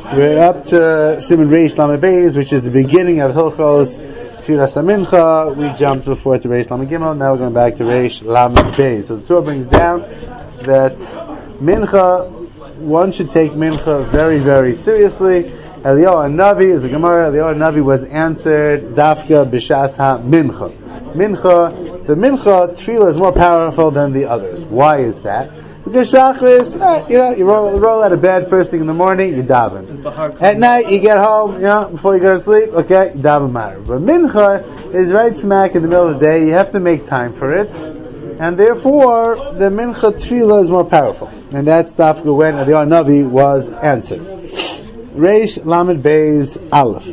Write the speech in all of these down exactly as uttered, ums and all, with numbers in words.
We're up to Siman Reish Lamed Beis, which is the beginning of Hilchos Tfilas HaMincha. We jumped before to Reish Lamed Gimel. Now we're going back to Reish Lamed Beis. So the Torah brings down that Mincha, one should take Mincha very, very seriously. Eliyahu Navi is a Gemara. Eliyahu Navi was answered Dafka B'Shas HaMincha. Mincha, the Mincha Tefillah is more powerful than the others. Why is that? Because Shachris, eh, you know, you roll, roll out of bed first thing in the morning, you daven. At night, you get home, you know, before you go to sleep, okay, you daven matter. But Mincha is right smack in the middle of the day. You have to make time for it, and therefore the Mincha Tefillah is more powerful. And that's Dafka when the Navi was answered. Reish Lamed Beis Aleph.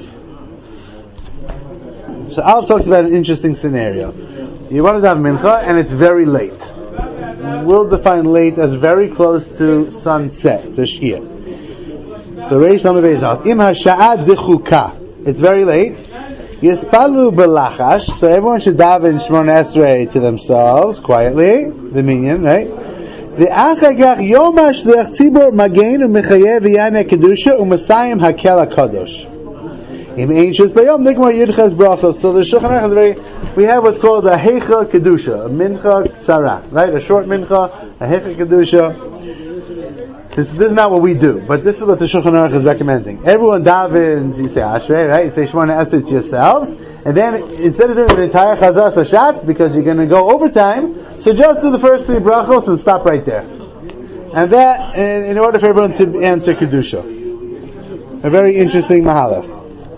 So Aleph talks about an interesting scenario. You want to daven Mincha, and it's very late. We'll define late as very close to sunset, to Shia. So Reish Lamed Beis Aleph. Im hasha'ah dichuka. It's very late. Yispalu belachash. So everyone should daven Shmona Esrei to themselves quietly. The minyan, right? Ve'achar kach yomash le'ach tzibor magein u'mechayev v'yaneh kedusha u'masayim hakel hakadosh. Im ancient bayom nikmar yidchas brachos. So the Shulchan Aruch is very. We have what's called a heicha kedusha, a mincha ksara, right? A short mincha, a heicha kedusha. This, this is not what we do, but this is what the Shulchan Aruch is recommending. Everyone davens, you say Ashrei, right? You say Shemona Esrei to yourselves, and then instead of doing the entire Chazar Sashat, because you're going to go overtime, so just do the first three brachos and stop right there. And that, in, in order for everyone to answer kedusha. A very interesting mahalach.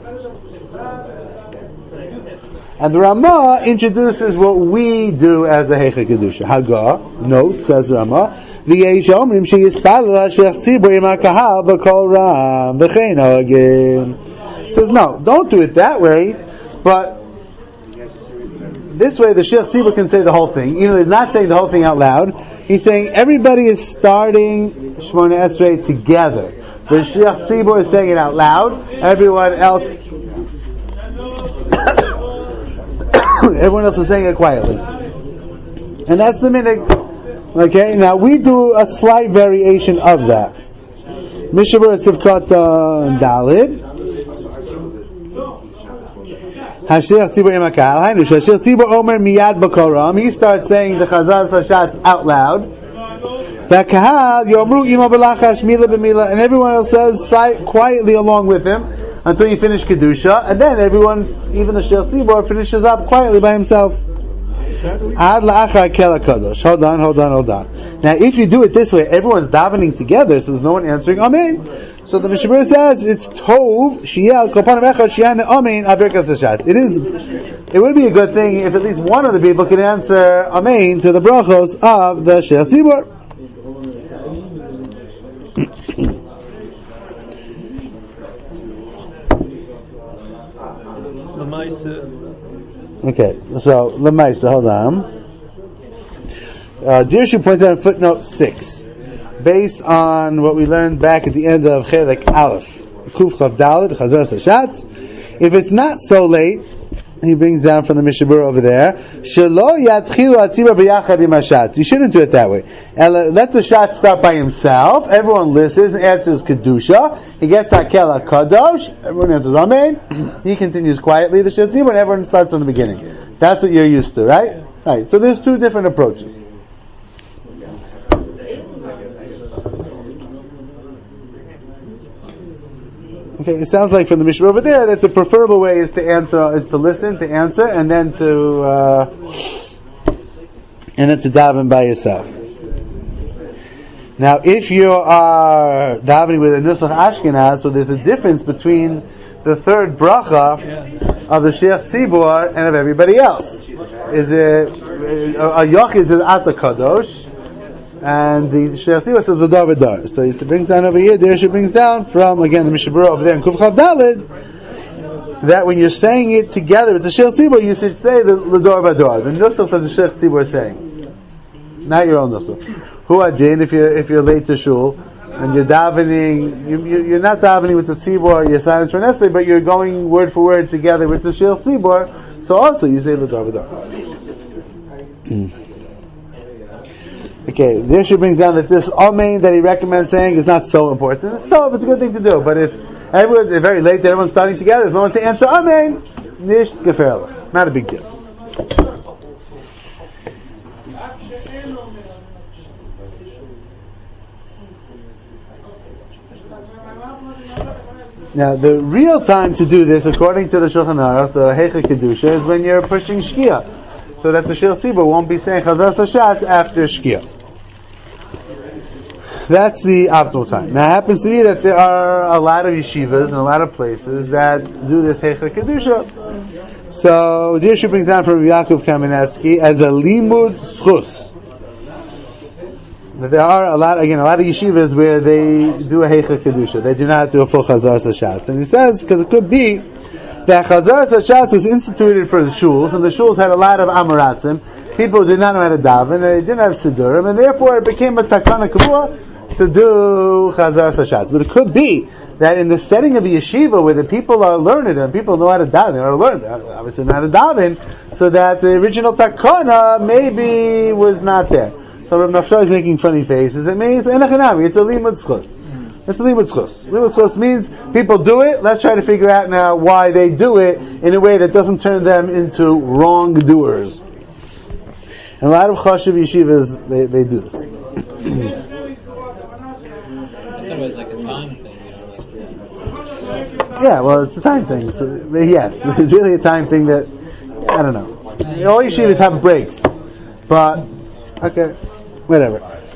And the Ramah introduces what we do as a Heicha Kedusha. Haga, note, says the Ramah, V'yesh omrim sheyispalel hashech tzibur im hakahal b'kol ram v'chein hagim. Says no, don't do it that way, but this way the Shech Tzibur can say the whole thing. Even though he's not saying the whole thing out loud, he's saying everybody is starting Shmona Esrei together. The Shech Tzibur is saying it out loud, everyone else everyone else is saying it quietly. And that's the minhag. Okay, now we do a slight variation of that. Mishabur Sivkot Dalid. Hashech Tzibur Imakal. Hainu Hashech Tzibur Omer Miyad B'Koram. He starts saying the Chazal Sashat out loud. V'Kahal Yomru Imo B'Lachash Mila B'Mila. And everyone else says quietly along with him until you finish Kedusha, and then everyone, even the Shech Tzibur, finishes up quietly by himself. Ad la'achar kel hakadosh. Hold on, hold on, hold on. Now, if you do it this way, everyone's davening together, so there's no one answering Amen. So the Mishabur says it's tov shiyal kol panim echad shiyane Amen abirkas hashatz. It is. It would be a good thing if at least one of the people could answer Amen to the brachos of the Shech Tzibur. Okay, so Lemaisa, hold on. Uh, Dirshu points out in footnote six, based on what we learned back at the end of Chelek Aleph, Kuf Chav Daled Chazar Sashat. If it's not so late, he brings down from the Mishabur over there, Shelo Yatchilu Atzibur B'Yachad Im Hashat. You shouldn't do it that way. Let the shot start by himself. Everyone listens, answers Kedusha. He gets Hakel HaKadosh. Everyone answers Amen. He continues quietly the Shech Tzibur, and everyone starts from the beginning. That's what you're used to, right? Right. So there's two different approaches. Okay, it sounds like from the Mishnah over there that the preferable way is to answer, is to listen, to answer, and then to uh, and then to daven by yourself. Now, if you are davening with a Nusach Ashkenaz, so there's a difference between the third bracha of the Shech Tzibur and of everybody else. Is it a Yochid says Ata Kadosh, and the Shech Tzibur says V'dar V'dar. So he brings down over here, there she brings down from, again, the Mishabura over there in Kuf Chav Daled, that when you're saying it together with the Shech Tzibur, you should say the L'dar V'dar, the Nusach that the Shech Tzibur is saying. Not your own Nusach. Hu Adin, if you're, if you're late to Shul, and you're davening, you, you, you're not davening with the Tzibur, you're silent for Nestle, but you're going word for word together with the Shech Tzibur, so also you say L'dar V'dar. Okay, there she brings down that this Amen that he recommends saying is not so important. It's tough, it's a good thing to do, but if everyone's very late, that everyone's starting together, there's no one to answer Amen, nish gefährlich. Not a big deal. Now, the real time to do this, according to the Shulchan Aruch, the Heicha Kedusha, is when you're pushing Shkia, so that the Shil Tzibur won't be saying Chazar Sashatz after Shkia. That's the optimal time. Now, it happens to be that there are a lot of yeshivas and a lot of places that do this Heicha Kedusha. So, the issue brings down from Yaakov Kamenetsky as a limud schus. There are a lot, again, a lot of yeshivas where they do a Heicha Kedusha. They do not do a full Chazar Sashatz. And he says, because it could be that Chazar Sashatz was instituted for the shuls, and the shuls had a lot of Amaratzim. People did not know how to daven, they didn't have Siddurim, and therefore it became a Takana Kavua to do Chazar Sashatz. But it could be that in the setting of a yeshiva where the people are learned and people know how to daven, they are learned, obviously know how to daven, so that the original Takana maybe was not there. So Rav Naftali is making funny faces. It means it's a limud schus. It's a limud schus. Limud schus means people do it. Let's try to figure out now why they do it in a way that doesn't turn them into wrongdoers. And a lot of chashuv yeshivas they, they do this. I thought it was like a time thing, you know, like Yeah, well, it's a time thing. So, yes, it's really a time thing that I don't know. All yeshivas have breaks, but okay. Whatever.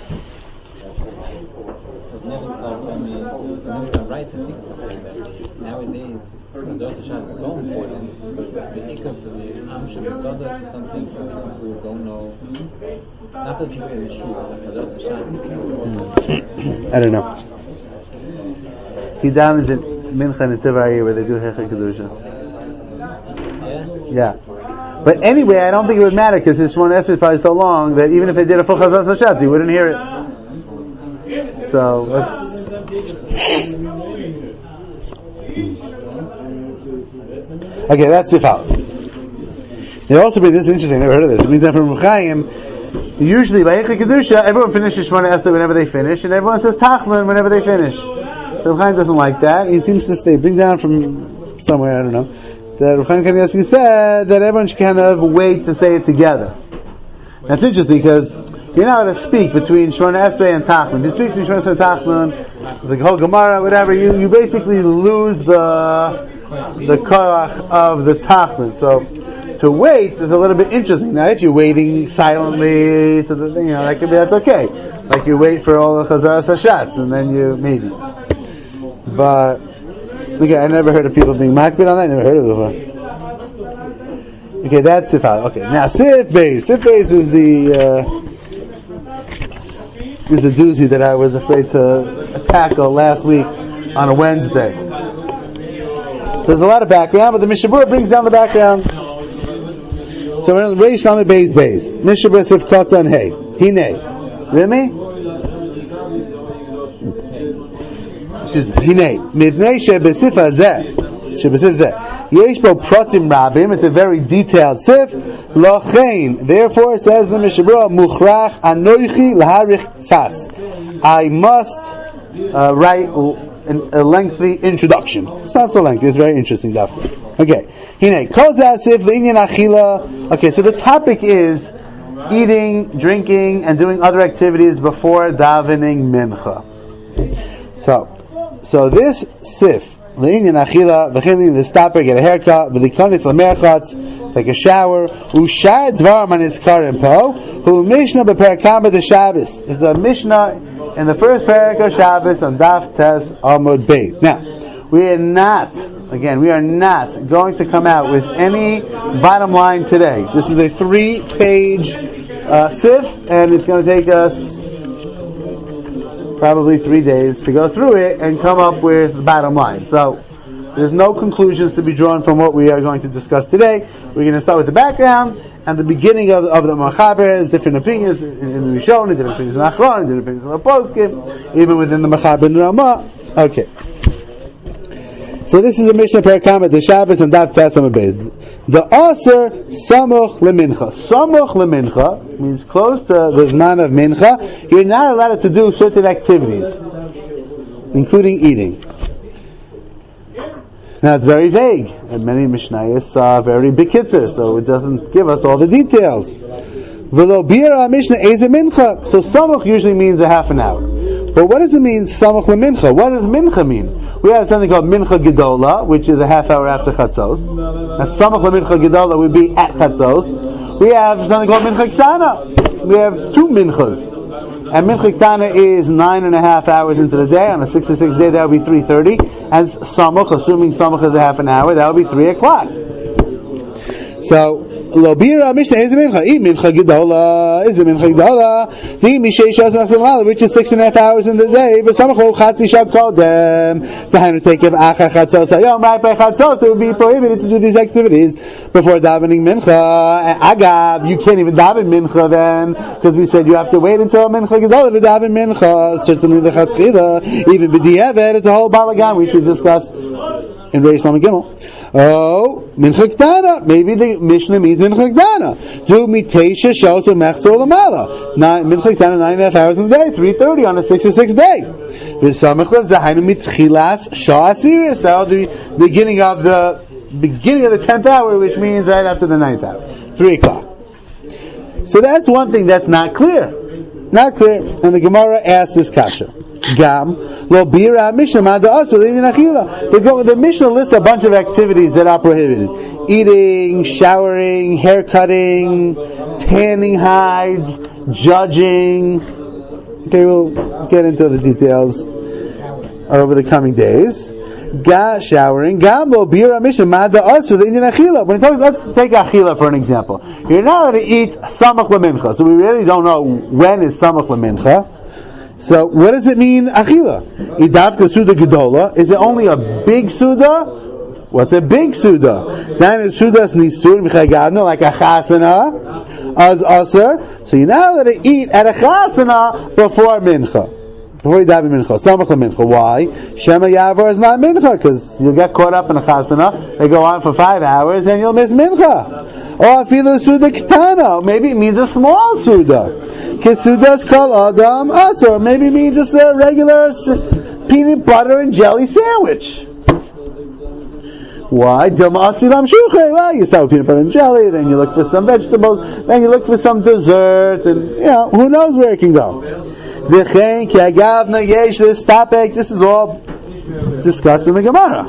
Nowadays, Chazar Sashatz is so important because it's be'ikah for the Am Shebesodas or something for people who don't know. Not for the people in the shul, but Chazar Sashatz is so important. I don't know. He davens in Mincha and Tivayir where they do Heicha Kedusha. Yeah? Yeah. But anyway, I don't think it would matter because this one Esther is probably so long that even if they did a full Chazar Sashatz, you wouldn't hear it. So let's. Okay, that's Sifal. They also bring this interesting. I never heard of this. It means that from Chaim, usually by Heicha Kedusha, everyone finishes Shmona Esther whenever they finish, and everyone says Tachman whenever they finish. So Chaim doesn't like that. He seems to stay. Bring down from somewhere. I don't know. That Rav Chaim Kanievsky said that everyone should kind of wait to say it together. That's interesting because you're not allowed to speak between Shmona Esrei and Tachman. If you speak between Shmona Esrei and Tachman, it's like whole Gemara, whatever, you, you basically lose the the koach of the Tachman. So to wait is a little bit interesting. Now if you're waiting silently, to the, you know, that could be, that's okay. Like you wait for all the Chazar Sashatz and then you, maybe. But okay, I never heard of people being makbid on that. I never heard of it before. Okay, that's Sifal. Okay, now Sif Beis. Sif Beis is the uh, is the doozy that I was afraid to tackle last week on a Wednesday. So there's a lot of background, but the Mishabura brings down the background. So we're in Reish Lamed Beis Beis. Mishabura Sif Katan Hey Hinei. Really? Hinei Mibnei Shebesifa Zeh Shebesif Zeh Yesh Bo Pratim Rabim. It's a very detailed sif. Lochein. Therefore, says the Mishabura, Muchrach Anoichi Laharich Sas. I must uh, write a lengthy introduction. It's not so lengthy. It's very interesting. Definitely. Okay. Hinei Kol Zeh Sif Le'inyan Achila. Okay. So the topic is eating, drinking, and doing other activities before davening mincha. So. So this sif, le'inyan achila, v'chilin l'staper, get a haircut, v'likonitz l'merchatz, take a shower, u'shar dvar man izkarim po, hu mishnah b'perakam b'the Shabbos. It's a mishnah in the first parak of Shabbos on Daf Tes Amud Beis. Now, we are not, again, we are not going to come out with any bottom line today. This is a three-page uh, sif, and it's going to take us probably three days to go through it and come up with the bottom line. So there's no conclusions to be drawn from what we are going to discuss today. We're going to start with the background and the beginning of, of the Machaber, different opinions in, in the Rishon, different opinions in Achron, different opinions in the Poskim, even within the Machaber and Ramah. Okay. So this is a Mishnah Perikama, the Shabbos and Daf Tzasam Beis. The Aser Samuch LeMincha. Samuch LeMincha means close to the Zman of Mincha. You're not allowed to do certain activities, including eating. Now it's very vague, and many Mishnayos are very bekitzer, so it doesn't give us all the details. V'lo bira Mishnah eze mincha. So samuch usually means a half an hour. But what does it mean samuch lemincha? What does mincha mean? We have something called mincha gedola, which is a half hour after chatzos. And samuch lemincha gedola would be at chatzos. We have something called mincha ktana. We have two minchas. And mincha ktana is nine and a half hours into the day. On a sixty-six day, that would be three thirty. And samuch, assuming samuch is a half an hour, that would be three o'clock. So, lo bira mishnah is a mincha. E mincha gedola is a mincha gedola. The mishei shazim achzal, which is six and a half hours in the day. But samuch lo chatzi shab kodem. The hand to take of achar chatzos. Yom right by chatzos, it would be prohibited to do these activities before davening mincha. Agav, you can't even daven mincha then, because we said you have to wait until mincha gedola to daven mincha. Certainly the chatzchila, even b'di'evet, it's a whole balagan which we discussed in Reish Lamed Gimel. Oh, mincha ktana. Maybe the Mishnah means mincha ktana. Do mitesha shos umechzor lamala. Mincha ktana nine and a half hours in the day, three thirty on a sixty-six day. V'samechlas zahainu mitchilas shah asiris. That will be the beginning of the beginning of the tenth hour, which means right after the ninth hour, three o'clock. So that's one thing that's not clear, not clear. And the Gemara asks this kasha. Gam lo bira Mishnah mada also the the Mishnah lists a bunch of activities that are prohibited: eating, showering, hair cutting, tanning hides, judging. Okay, we'll get into the details over the coming days. Ga showering, gam lo bira Mishnah mada also the Indian achila. When it talks, let's take achila for an example. You're not allowed to eat samach lemincha, so we really don't know when is samach lemincha. So, what does it mean, achila? Idavka suda gedola. Is it only a big suda? What's a big suda? Then is sudas nisur michagadno, like a chasana, as aser. So you're not allowed to eat at a chasana before mincha. Before you daven mincha. Samach mincha. Why? Shema yavar is not mincha, because you'll get caught up in a chasana. They go on for five hours and you'll miss mincha. Or afilu suda ktana. Maybe it means a small suda. Kesudas kol adam asor. Maybe it means just a regular peanut butter and jelly sandwich. Why? Well, you start with peanut butter and jelly, then you look for some vegetables, then you look for some dessert, and you know, who knows where it can go. This is all discussed in the Gemara.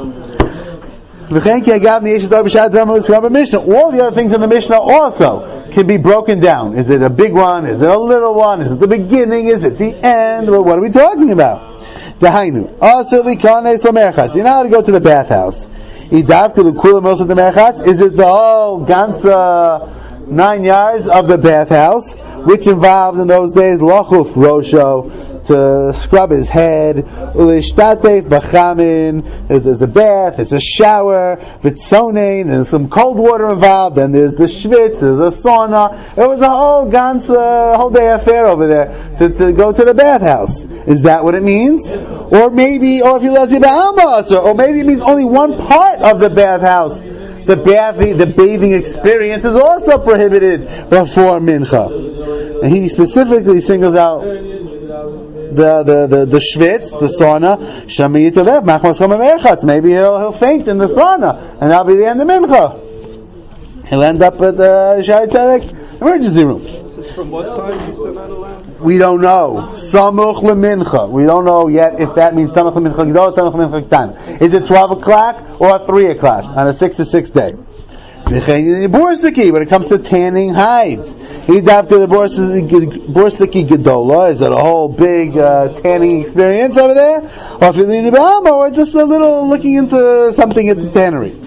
All the other things in the Mishnah also can be broken down. Is it a big one? Is it a little one? Is it the beginning? Is it the end? Well, what are we talking about? Dahainu. Also, likanes lamerchatz. You're not allowed to go to the bathhouse. Idavku l'kula mos of the merchatz. Is it the whole ganza nine yards of the bathhouse, which involved in those days lachuf rosho, to scrub his head, ulishtatef bachamin, there's a bath, there's a shower, vitzonein, and some cold water involved, then there's the schwitz, there's a sauna. It was a whole ganze, whole day affair over there to, to go to the bathhouse. Is that what it means? Or maybe, or if you let it or maybe it means only one part of the bathhouse. The bathing, the bathing experience is also prohibited before mincha. And he specifically singles out the the the, the schwitz, the sauna. Shamiyit alev machmas chama merchatz. Maybe he'll he'll faint in the sauna, and that'll be the end of mincha. He'll end up at the Shari Tzedek emergency room. From what time you said not allowed? We don't know. Samuch lemincha. We don't know yet if that means samuch lemincha gedol, samuch lemincha ktan. Is it twelve o'clock or three o'clock on a six to six day? When it comes to tanning hides, the borsiki gedola, is it a whole big uh, tanning experience over there, or or just a little looking into something at the tannery?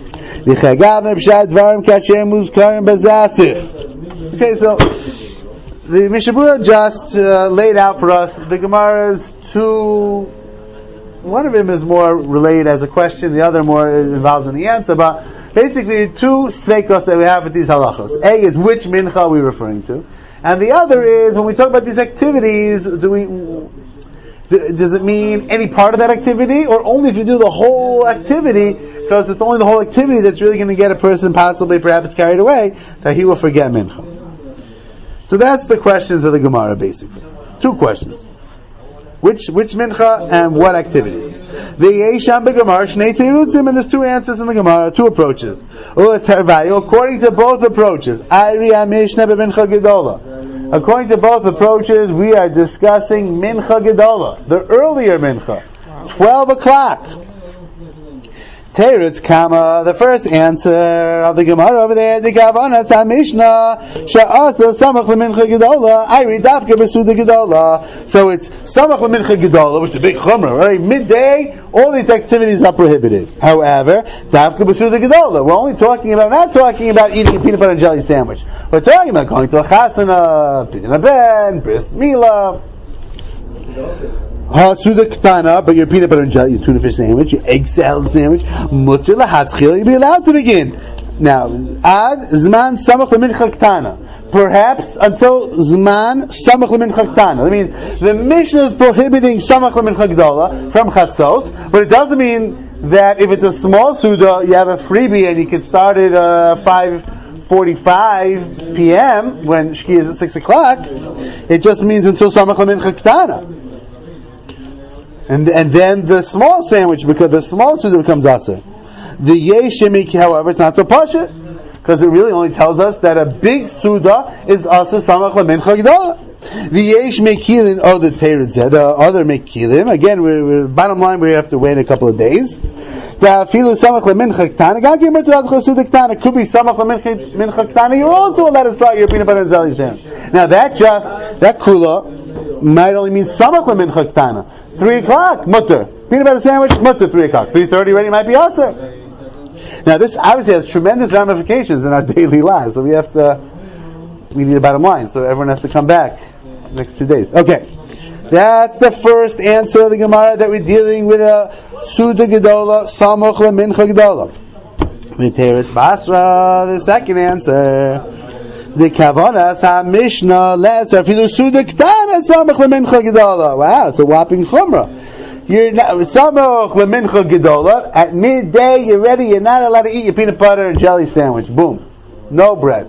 Okay, so the Mishnah Berurah just uh, laid out for us the Gemara's two. One of them is more related as a question, the other more involved in the answer, but basically two sveikos that we have with these halachos. A is which mincha are we referring to, and the other is when we talk about these activities, do we D- does it mean any part of that activity, or only if you do the whole activity? Because it's only the whole activity that's really going to get a person possibly perhaps carried away, that he will forget mincha. So that's the questions of the Gemara, basically. Two questions. Which which mincha and what activities? The Yesham beGemara Shnei Teirutzim, and there's two answers in the Gemara, two approaches. According to both approaches, According to both approaches, we are discussing mincha gedola, the earlier mincha, twelve o'clock. Teretz Kama, the first answer of the Gemara over there, the Kavanah Mishnah, Sha'asa Samach Lemincha Gedola, Iri Dafka Besuda Gedola. So it's Samach Lemincha Gedola, which is a big chumrah, right? Midday, all these activities are prohibited. However, Dafka Besuda Gedola, we're only talking about, not talking about eating a peanut butter and jelly sandwich. We're talking about going to a chasana, pidyon ben, bris milah. Ha suda ketana, but your peanut butter and jelly, your tuna fish sandwich, your egg salad sandwich, mutter lahatchil, you'll be allowed to begin. Now, ad zman samach lemincha ketana. Perhaps until zman samach lemincha ketana. That means the Mishnah is prohibiting samach lemincha gedola from chatzos, but it doesn't mean that if it's a small suda, you have a freebie and you can start at uh, five forty-five p.m. when shki is at six o'clock. It just means until samach lemincha ketana. And and then the small sandwich, because the small suda becomes aser. The yeshimik, however, it's not so pasha, because it really only tells us that a big suda is aser samach lemincha gedola. The yesh mekilin, oh the teretz, the other mekilim. Again, we're, we're, bottom line, we have to wait a couple of days. The filu samach lemincha ketana, gagim etzad suda ketana, could be samach lemincha ketana. You're also allowed to start your peanut butter and jelly sandwich. Now that just that kula might only mean samach lemincha ketana. Three o'clock, mutter. Peanut butter sandwich, mutter, three o'clock. Three thirty already might be aser. Now this obviously has tremendous ramifications in our daily lives, so we have to, we need a bottom line, so everyone has to come back next two days. Okay. That's the first answer of the Gemara, that we're dealing with a Suda Gedola, Samoch Lemincha Gedola. Teretz Basra, the second answer. The Kavanas HaMishnah Leser Filu Suda Ktana Samach Lemincha Gedola. Wow, it's a whopping chumrah. You're not Samach Lemincha Gedola. At midday, you're ready. You're not allowed to eat your peanut butter and jelly sandwich. Boom, no bread.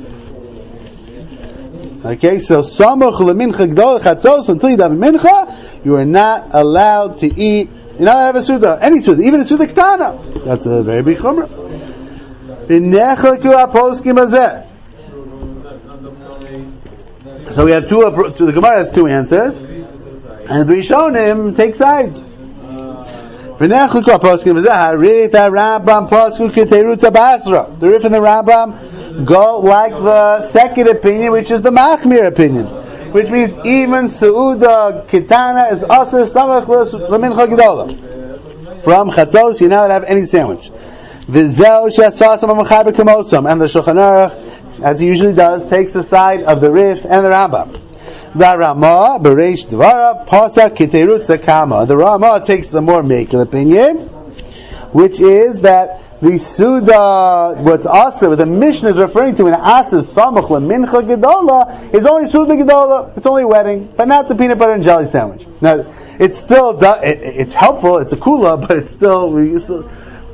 Okay, so Samach Lemincha Gedola Chatzos, until you have a mincha, you are not allowed to eat. You're not allowed to have a suda, any suda, even a suda Ktana. That's a very big chumrah. V'nechleku HaPoskim Hazeh. So we have two, the Gemara has two answers, and the Rishonim take sides. The Rif and the Rambam go like the second opinion, which is the Machmir opinion, which means even Seuda Kitana is also Samach Lemincha Gedola. From Chatzos, you're not allowed to have any sandwich. And the Shulchan Aruch, as he usually does, takes the side of the Rif and the Rambam. The Rama, Bereish Dvara, Pasa Kiterutza Kama. The Rama takes the more Mekel opinion, which is that the Suda, what's also, what the Mishnah is referring to in Asas Samach Lemincha Gedola, is only Suda Gedola, it's only a wedding, but not the peanut butter and jelly sandwich. Now, it's still, it, it's helpful, it's a kula, but it's still, we still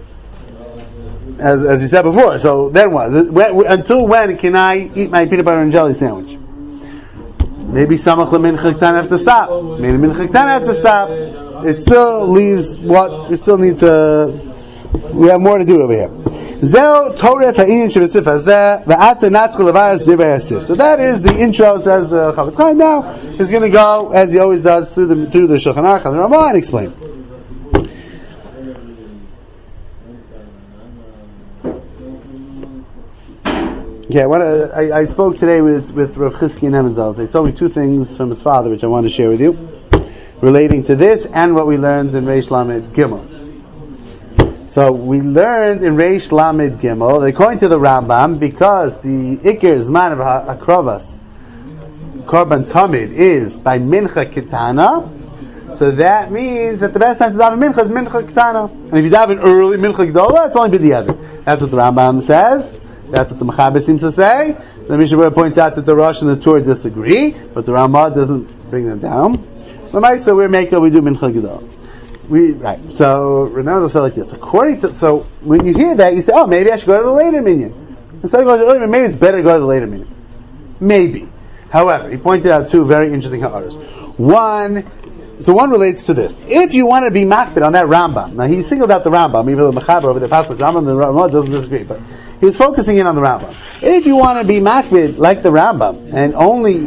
As, as you said before, so then what? When, until when can I eat my peanut butter and jelly sandwich? Maybe Samach Lemincha Ketana have to stop. Maybe Mincha Ketana have to stop. It still leaves what we still need to. We have more to do over here. So that is the intro, says the Chavetz Chaim. Now he's going to go, as he always does, through the through the Shulchan Aruch and the Ramah and explain. Okay, I, wanna, I, I spoke today with, with Rav Chizki and Emenzal. He told me two things from his father, which I want to share with you, relating to this and what we learned in Reish Lamed Gimel. So we learned in Reish Lamed Gimel, according to the Rambam, because the Iker Zman of Akrovas, Korban Tamid, is by Mincha Ketana, so that means that the best time to daven Mincha is Mincha Ketana. And if you daven early Mincha Gedola, it's only B'diavad. That's what the Rambam says. That's what the Mechaber seems to say. The Mishnah points out that the Rosh and the Tur disagree, but the Ramah doesn't bring them down. L'maisa, we're making, we do mincha gedol. We, right. So, remember to say like this. According to, so, when you hear that, you say, oh, maybe I should go to the later minyan. Instead of going to the earlier minyan, maybe it's better to go to the later minyan. Maybe. However, he pointed out two very interesting ha'aras. One, so one relates to this. If you want to be makbid on that Rambam, now he singled out the Rambam, even though the Mechaber over the Pasuk Rambam, the Rambam doesn't disagree, but he was focusing in on the Rambam. If you want to be makbid like the Rambam, and only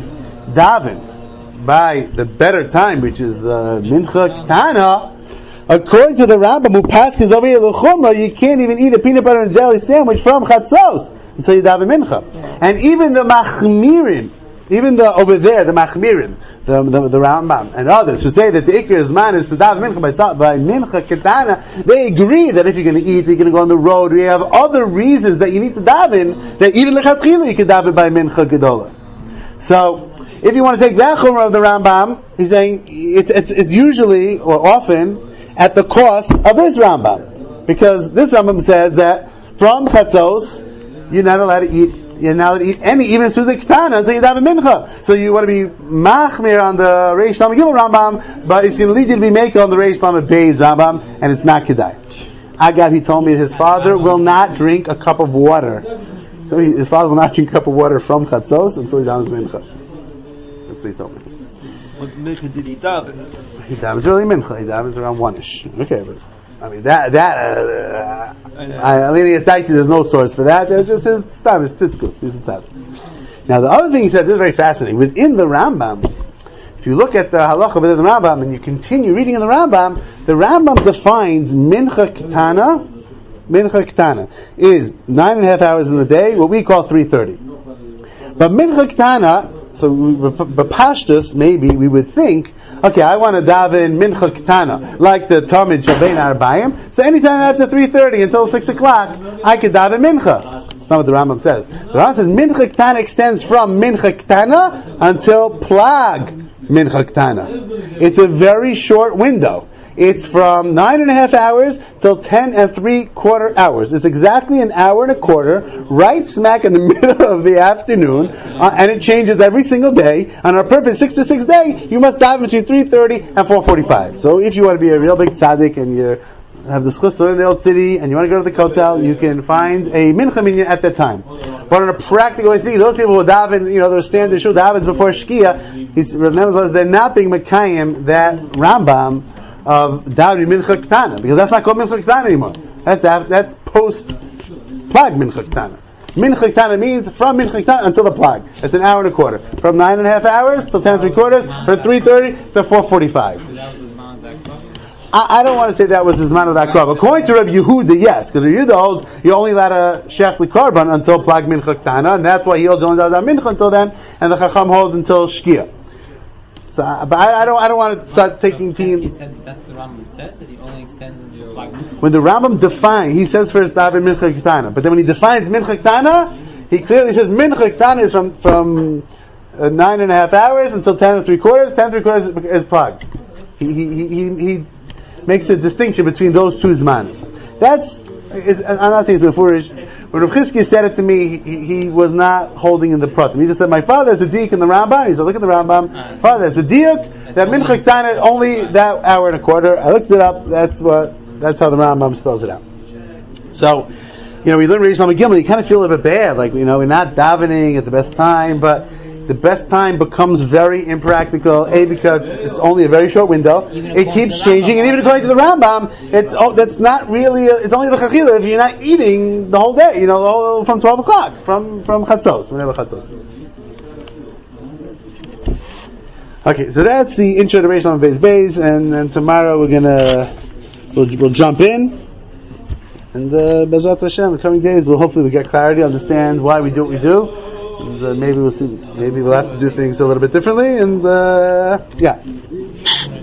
daven by the better time, which is uh, mincha ketana, according to the Rambam, who passes over here l'chumra, you can't even eat a peanut butter and jelly sandwich from chatzos until you daven mincha. And even the machmirim, even the over there, the machmirim, the, the the Rambam and others who say that the ikar zman is to daven mincha by, by mincha ketana, they agree that if you're going to eat, you're going to go on the road, or you have other reasons that you need to daven, that even lechatchila you could daven by mincha gedola. So, if you want to take that chumrah of the Rambam, he's saying it's it's, it's usually or often at the cost of this Rambam, because this Rambam says that from chatzos you're not allowed to eat. You're not allowed to eat any, even suda ketana, until you daven mincha. So you want to be machmir on the Reish Lamed Gimel Rambam, but it's going to lead you to be making on the Reish Lamed Beis Rambam, and it's not kedai. Agav, he told me that his father will not drink a cup of water. So he, his father will not drink a cup of water from chatzos until he davens mincha. That's what he told me. What mincha did he daven? He davens early mincha. He davens around one-ish. Okay, but I mean that that uh, I Alini Daiti, there's no source for that. It just says stam, it's titkus. Now the other thing he said, this is very fascinating. Within the Rambam, if you look at the halacha within the Rambam and you continue reading in the Rambam, the Rambam defines mincha ketana. Mincha ketana is nine and a half hours in the day, what we call three thirty. But mincha ketana, so b'pashtus, maybe we would think, okay, I want to daven mincha ketana, like the Talmud Shabein Arbaim. So anytime after three thirty until six o'clock, I could daven mincha. That's not what the Rambam says. The Rambam says mincha ketana extends from mincha ketana until plag mincha ketana. It's a very short window. It's from nine and a half hours till ten and three quarter hours. It's exactly an hour and a quarter, right smack in the middle of the afternoon, uh, and it changes every single day. On our perfect six to six day, you must dive between three thirty and four forty-five. So if you want to be a real big tzaddik and you have the schus to learn the old city and you want to go to the kotel, you can find a mincha minyan at that time. But on a practical way speaking, those people who daven, you know, their standard shul davens before shkia, he's remembers they're not being mekayim that Rambam of Dawri Mincha Ketana, because that's not called Mincha Ketana anymore. That's that's post Plag Mincha Ketana. Mincha Ketana means from Mincha Ketana until the Plag. It's an hour and a quarter. From nine and a half hours till ten and three quarters, from three thirty to four forty-five. I, I don't want to say that was the Zman of that Krav. According to Rabbi Yehuda, yes, because Rabbi Yehuda holds you're only allowed to shech the korban until Plag Mincha Ketana, and that's why he holds only allowed Mincha until then, and the Chacham holds until Shkia. So, but I, I don't. I don't want to start taking team. He said that's the Rambam says that he only extends into like. When the Rambam defines, he says first daven mincha ketana, but then when he defines mincha ketana, he clearly says mincha ketana is from from uh, nine and a half hours until ten and three quarters. Ten and three quarters is, is plug. He he he he makes a distinction between those two zman. That's. It's, I'm not saying it's foolish. When Rav Chizkiya said it to me, he, he was not holding in the pratim. He just said, "My father is a diuk in the Rambam." He said, "Look at the Rambam. Father is a diuk that mincha ketana only that hour and a quarter." I looked it up. That's what. That's how the Rambam spells it out. So, you know, we learn Reish Lamed Gimel. You kind of feel a bit bad, like you know, we're not davening at the best time, but the best time becomes very impractical. A, because it's only a very short window. It keeps changing, and even according to the Rambam, it's oh, that's not really. A, it's only the chachila if you're not eating the whole day. You know, the whole, from twelve o'clock, from from chatzos, whenever chatzos is. Okay, so that's the intro to Reish Lamed Beis Beis, and then tomorrow we're gonna we'll, we'll jump in, and uh, Bezrat Hashem, in the coming days, we'll hopefully we get clarity, understand why we do what we do. And, uh, maybe we'll see. Maybe we'll have to do things a little bit differently. And uh, yeah.